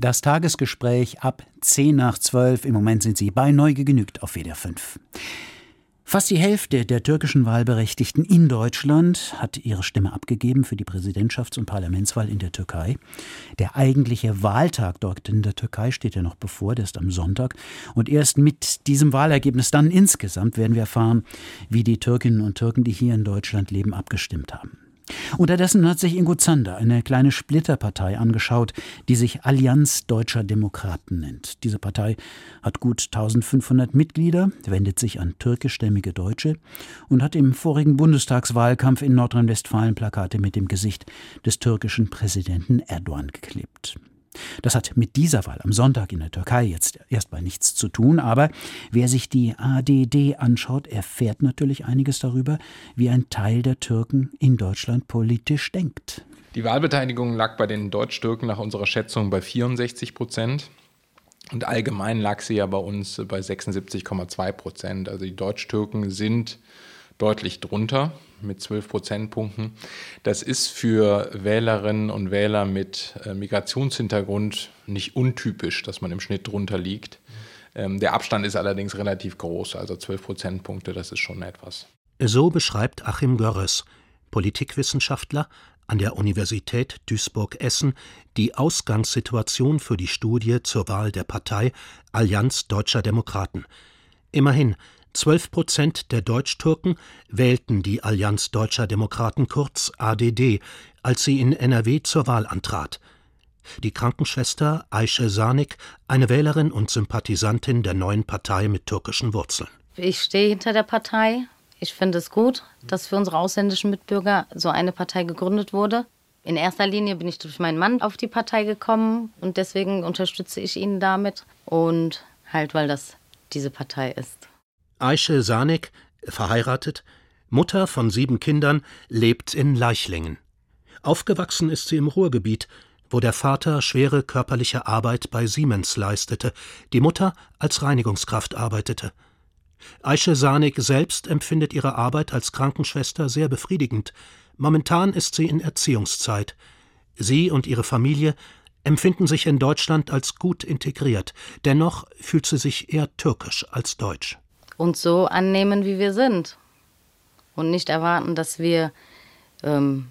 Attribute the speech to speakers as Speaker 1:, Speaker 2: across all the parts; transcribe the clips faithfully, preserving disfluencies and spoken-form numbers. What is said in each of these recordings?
Speaker 1: Das Tagesgespräch ab zehn nach zwölf. Im Moment sind Sie bei Neugier genügt auf W D R fünf. Fast die Hälfte der türkischen Wahlberechtigten in Deutschland hat ihre Stimme abgegeben für die Präsidentschafts- und Parlamentswahl in der Türkei. Der eigentliche Wahltag dort in der Türkei steht ja noch bevor, der ist am Sonntag. Und erst mit diesem Wahlergebnis dann insgesamt werden wir erfahren, wie die Türkinnen und Türken, die hier in Deutschland leben, abgestimmt haben. Unterdessen hat sich Ingo Zander eine kleine Splitterpartei angeschaut, die sich Allianz Deutscher Demokraten nennt. Diese Partei hat gut eintausendfünfhundert Mitglieder, wendet sich an türkischstämmige Deutsche und hat im vorigen Bundestagswahlkampf in Nordrhein-Westfalen Plakate mit dem Gesicht des türkischen Präsidenten Erdogan geklebt. Das hat mit dieser Wahl am Sonntag in der Türkei jetzt erstmal nichts zu tun, aber wer sich die A D D anschaut, erfährt natürlich einiges darüber, wie ein Teil der Türken in Deutschland politisch denkt.
Speaker 2: Die Wahlbeteiligung lag bei den Deutsch-Türken nach unserer Schätzung bei vierundsechzig Prozent und allgemein lag sie ja bei uns bei sechsundsiebzig Komma zwei Prozent. Also die Deutsch-Türken sind deutlich drunter mit zwölf Prozentpunkten. Das ist für Wählerinnen und Wähler mit äh, Migrationshintergrund nicht untypisch, dass man im Schnitt drunter liegt. Ähm, der Abstand ist allerdings relativ groß, also zwölf Prozentpunkte, das ist schon etwas.
Speaker 3: So beschreibt Achim Görres, Politikwissenschaftler an der Universität Duisburg-Essen, die Ausgangssituation für die Studie zur Wahl der Partei Allianz Deutscher Demokraten. Immerhin, zwölf Prozent der Deutsch-Türken wählten die Allianz Deutscher Demokraten, kurz A D D, als sie in N R W zur Wahl antrat. Die Krankenschwester Ayşe Sanik, eine Wählerin und Sympathisantin der neuen Partei mit türkischen Wurzeln.
Speaker 4: Ich stehe hinter der Partei. Ich finde es gut, dass für unsere ausländischen Mitbürger so eine Partei gegründet wurde. In erster Linie bin ich durch meinen Mann auf die Partei gekommen und deswegen unterstütze ich ihn damit und halt, weil das diese Partei ist.
Speaker 3: Ayşe Sanik, verheiratet, Mutter von sieben Kindern, lebt in Leichlingen. Aufgewachsen ist sie im Ruhrgebiet, wo der Vater schwere körperliche Arbeit bei Siemens leistete, die Mutter als Reinigungskraft arbeitete. Ayşe Sanik selbst empfindet ihre Arbeit als Krankenschwester sehr befriedigend. Momentan ist sie in Erziehungszeit. Sie und ihre Familie empfinden sich in Deutschland als gut integriert. Dennoch fühlt sie sich eher türkisch als deutsch.
Speaker 4: Uns so annehmen, wie wir sind. Und nicht erwarten, dass wir ähm,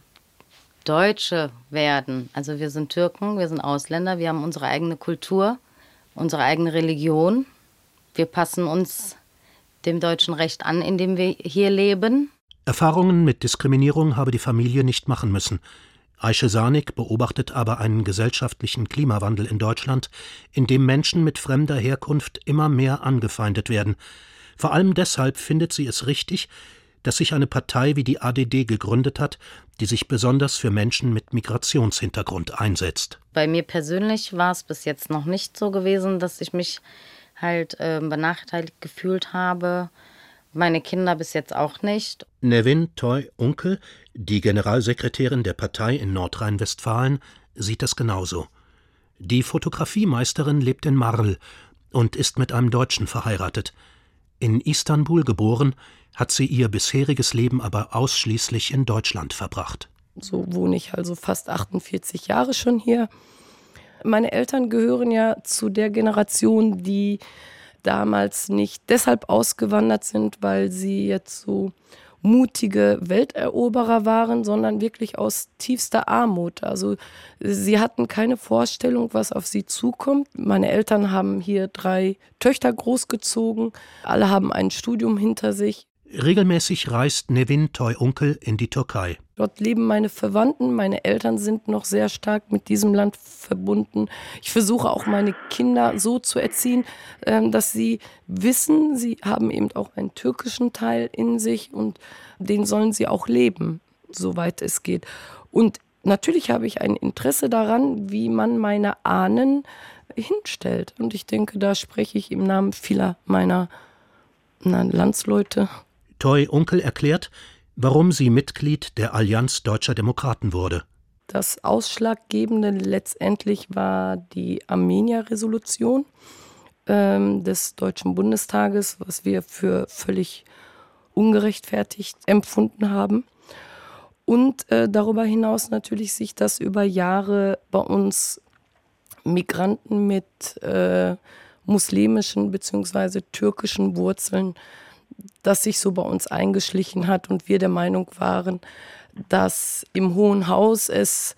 Speaker 4: Deutsche werden. Also wir sind Türken, wir sind Ausländer, wir haben unsere eigene Kultur, unsere eigene Religion. Wir passen uns dem deutschen Recht an, in dem wir hier leben.
Speaker 3: Erfahrungen mit Diskriminierung habe die Familie nicht machen müssen. Ayşe Sanik beobachtet aber einen gesellschaftlichen Klimawandel in Deutschland, in dem Menschen mit fremder Herkunft immer mehr angefeindet werden. Vor allem deshalb findet sie es richtig, dass sich eine Partei wie die A D D gegründet hat, die sich besonders für Menschen mit Migrationshintergrund einsetzt.
Speaker 4: Bei mir persönlich war es bis jetzt noch nicht so gewesen, dass ich mich halt äh, benachteiligt gefühlt habe. Meine Kinder bis jetzt auch nicht.
Speaker 3: Nevin Toy-Unkel, die Generalsekretärin der Partei in Nordrhein-Westfalen, sieht das genauso. Die Fotografiemeisterin lebt in Marl und ist mit einem Deutschen verheiratet. In Istanbul geboren, hat sie ihr bisheriges Leben aber ausschließlich in Deutschland verbracht.
Speaker 5: So wohne ich also fast achtundvierzig Jahre schon hier. Meine Eltern gehören ja zu der Generation, die damals nicht deshalb ausgewandert sind, weil sie jetzt so mutige Welteroberer waren, sondern wirklich aus tiefster Armut. Also sie hatten keine Vorstellung, was auf sie zukommt. Meine Eltern haben hier drei Töchter großgezogen. Alle haben ein Studium hinter sich.
Speaker 3: Regelmäßig reist Nevin Toy-Unkel in die Türkei.
Speaker 5: Dort leben meine Verwandten, meine Eltern sind noch sehr stark mit diesem Land verbunden. Ich versuche auch meine Kinder so zu erziehen, dass sie wissen, sie haben eben auch einen türkischen Teil in sich und den sollen sie auch leben, soweit es geht. Und natürlich habe ich ein Interesse daran, wie man meine Ahnen hinstellt. Und ich denke, da spreche ich im Namen vieler meiner na, Landsleute.
Speaker 3: Toy-Unkel erklärt, warum sie Mitglied der Allianz Deutscher Demokraten wurde.
Speaker 5: Das Ausschlaggebende letztendlich war die Armenier-Resolution ähm, des Deutschen Bundestages, was wir für völlig ungerechtfertigt empfunden haben. Und äh, darüber hinaus natürlich sich das über Jahre bei uns Migranten mit äh, muslimischen bzw. türkischen Wurzeln, das sich so bei uns eingeschlichen hat und wir der Meinung waren, dass im Hohen Haus es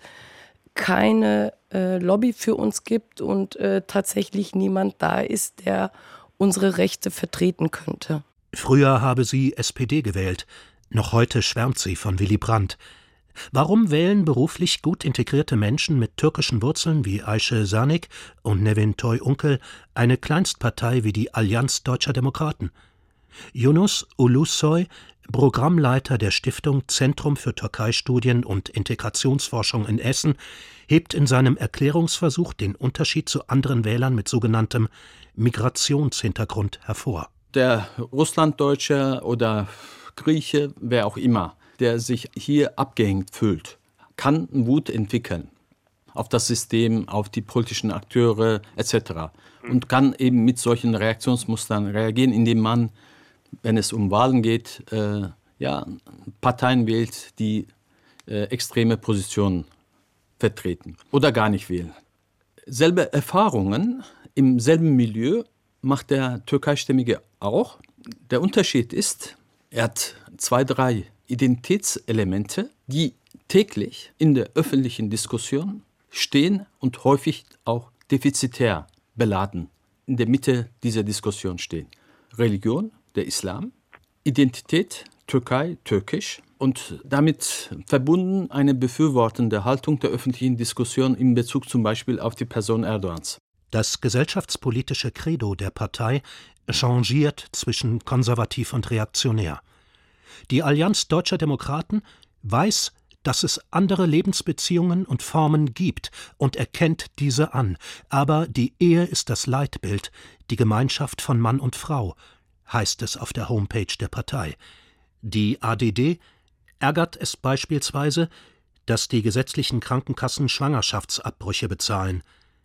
Speaker 5: keine äh, Lobby für uns gibt und äh, tatsächlich niemand da ist, der unsere Rechte vertreten könnte.
Speaker 3: Früher habe sie S P D gewählt, noch heute schwärmt sie von Willy Brandt. Warum wählen beruflich gut integrierte Menschen mit türkischen Wurzeln wie Ayşe Sanik und Nevin Toy-Unkel eine Kleinstpartei wie die Allianz Deutscher Demokraten? Yunus Ulusoy, Programmleiter der Stiftung Zentrum für Türkeistudien und Integrationsforschung in Essen, hebt in seinem Erklärungsversuch den Unterschied zu anderen Wählern mit sogenanntem Migrationshintergrund hervor.
Speaker 6: Der Russlanddeutsche oder Grieche, wer auch immer, der sich hier abgehängt fühlt, kann Wut entwickeln auf das System, auf die politischen Akteure et cetera. Und kann eben mit solchen Reaktionsmustern reagieren, indem man, wenn es um Wahlen geht, äh, ja, Parteien wählt, die äh, extreme Positionen vertreten oder gar nicht wählen. Selbe Erfahrungen im selben Milieu macht der Türkeistämmige auch. Der Unterschied ist, er hat zwei, drei Identitätselemente, die täglich in der öffentlichen Diskussion stehen und häufig auch defizitär beladen in der Mitte dieser Diskussion stehen. Religion, der Islam, Identität, Türkei, türkisch und damit verbunden eine befürwortende Haltung der öffentlichen Diskussion in Bezug zum Beispiel auf die Person Erdogans.
Speaker 3: Das gesellschaftspolitische Credo der Partei changiert zwischen konservativ und reaktionär. Die Allianz Deutscher Demokraten weiß, dass es andere Lebensbeziehungen und Formen gibt und erkennt diese an. Aber die Ehe ist das Leitbild, die Gemeinschaft von Mann und Frau, heißt es auf der Homepage der Partei. Die A D D ärgert es beispielsweise, dass die gesetzlichen Krankenkassen Schwangerschaftsabbrüche bezahlen.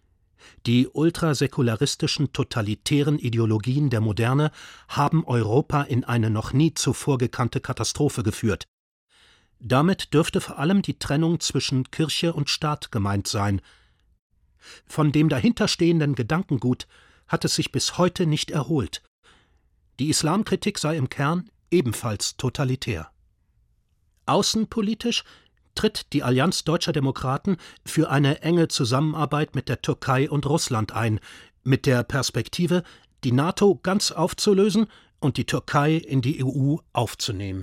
Speaker 3: Die ultrasäkularistischen, totalitären Ideologien der Moderne haben Europa in eine noch nie zuvor gekannte Katastrophe geführt. Damit dürfte vor allem die Trennung zwischen Kirche und Staat gemeint sein. Von dem dahinterstehenden Gedankengut hat es sich bis heute nicht erholt. Die Islamkritik sei im Kern ebenfalls totalitär. Außenpolitisch tritt die Allianz Deutscher Demokraten für eine enge Zusammenarbeit mit der Türkei und Russland ein, mit der Perspektive, die NATO ganz aufzulösen und die Türkei in die E U aufzunehmen.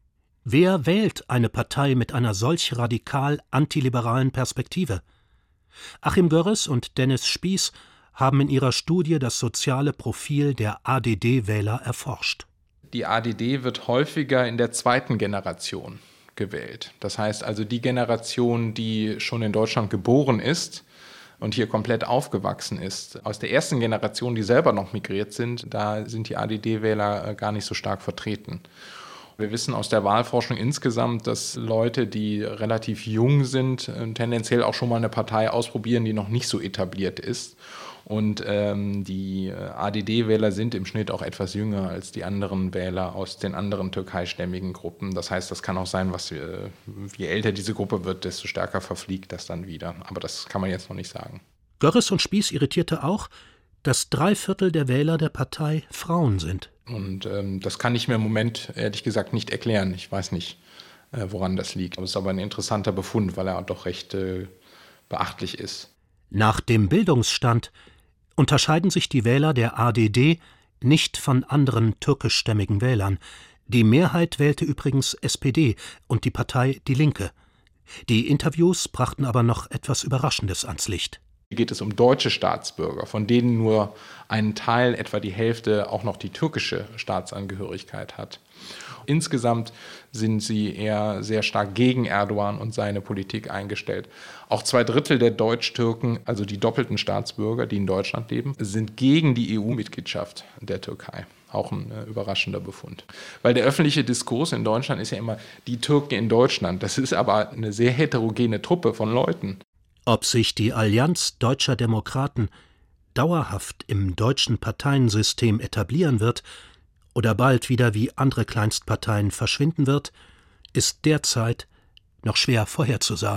Speaker 3: Wer wählt eine Partei mit einer solch radikal antiliberalen Perspektive? Achim Görres und Dennis Spieß haben in ihrer Studie das soziale Profil der A D D-Wähler erforscht.
Speaker 2: Die A D D wird häufiger in der zweiten Generation gewählt. Das heißt also die Generation, die schon in Deutschland geboren ist und hier komplett aufgewachsen ist. Aus der ersten Generation, die selber noch migriert sind, da sind die A D D-Wähler gar nicht so stark vertreten. Wir wissen aus der Wahlforschung insgesamt, dass Leute, die relativ jung sind, tendenziell auch schon mal eine Partei ausprobieren, die noch nicht so etabliert ist. Und ähm, die A D D-Wähler sind im Schnitt auch etwas jünger als die anderen Wähler aus den anderen türkeistämmigen Gruppen. Das heißt, das kann auch sein, was, äh, je älter diese Gruppe wird, desto stärker verfliegt das dann wieder. Aber das kann man jetzt noch nicht sagen.
Speaker 3: Görres und Spieß irritierte auch, dass drei Viertel der Wähler der Partei Frauen sind.
Speaker 2: Und ähm, das kann ich mir im Moment ehrlich gesagt nicht erklären. Ich weiß nicht, äh, woran das liegt. Das ist aber ein interessanter Befund, weil er doch recht äh, beachtlich ist.
Speaker 3: Nach dem Bildungsstand unterscheiden sich die Wähler der A D D nicht von anderen türkischstämmigen Wählern. Die Mehrheit wählte übrigens S P D und die Partei Die Linke. Die Interviews brachten aber noch etwas Überraschendes ans Licht.
Speaker 2: Hier geht es um deutsche Staatsbürger, von denen nur ein Teil, etwa die Hälfte, auch noch die türkische Staatsangehörigkeit hat. Insgesamt sind sie eher sehr stark gegen Erdogan und seine Politik eingestellt. Auch zwei Drittel der Deutsch-Türken, also die doppelten Staatsbürger, die in Deutschland leben, sind gegen die E U-Mitgliedschaft der Türkei. Auch ein äh, überraschender Befund. Weil der öffentliche Diskurs in Deutschland ist ja immer die Türken in Deutschland. Das ist aber eine sehr heterogene Truppe von Leuten.
Speaker 3: Ob sich die Allianz Deutscher Demokraten dauerhaft im deutschen Parteiensystem etablieren wird oder bald wieder wie andere Kleinstparteien verschwinden wird, ist derzeit noch schwer vorherzusagen.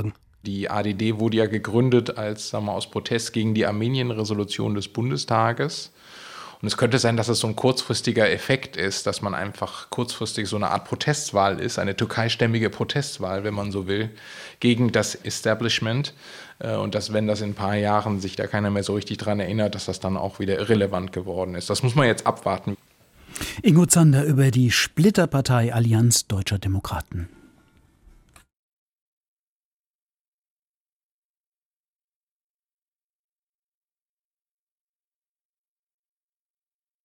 Speaker 2: Die A D D wurde ja gegründet als, sagen wir, aus Protest gegen die Armenien-Resolution des Bundestages. Und es könnte sein, dass es so ein kurzfristiger Effekt ist, dass man einfach kurzfristig so eine Art Protestwahl ist, eine türkeistämmige Protestwahl, wenn man so will, gegen das Establishment. Und dass, wenn das in ein paar Jahren sich da keiner mehr so richtig dran erinnert, dass das dann auch wieder irrelevant geworden ist. Das muss man jetzt abwarten.
Speaker 1: Ingo Zander über die Splitterpartei Allianz Deutscher Demokraten.